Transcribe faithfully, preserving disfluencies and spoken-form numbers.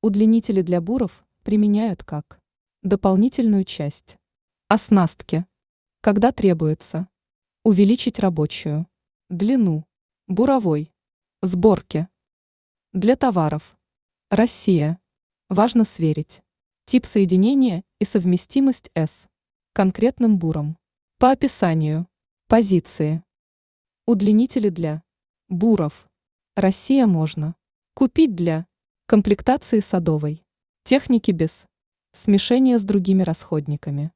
Удлинители для буров применяют как дополнительную часть оснастки, когда требуется увеличить рабочую длину буровой сборки для товаров. Россия. Важно сверить тип соединения и совместимость с конкретным буром. По описанию. Позиции. Удлинители для буров. Россия можно купить для комплектации садовой техники без смешения с другими расходниками.